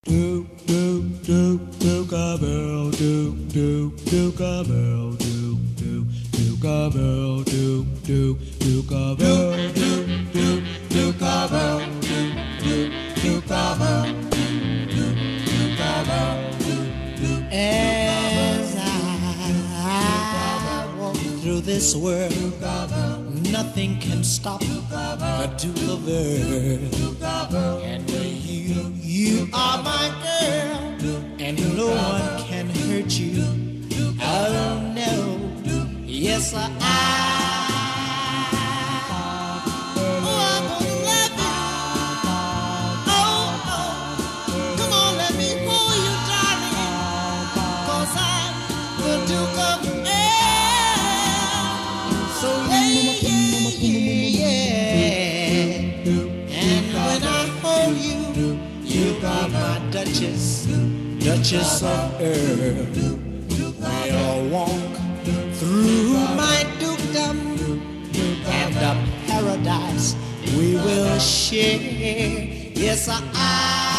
Do do do do cowbell do do do cowbell do do do cowbell do do do cowbell do do do cowbell do do do cowbell do do cowbell do. As I walk through this world, nothing can stop the Duke of Earl. And you are my girl, and no one can hurt you. Oh no, yes I. Oh, I'm gonna love you. Oh, oh, come on, let me hold you, darling, 'cause I'm the Duke of Earl. So yeah. And when I hold you, you are my Duchess, Duchess of Earl. We'll walk through my dukedom, and the paradise we will share. Yes, I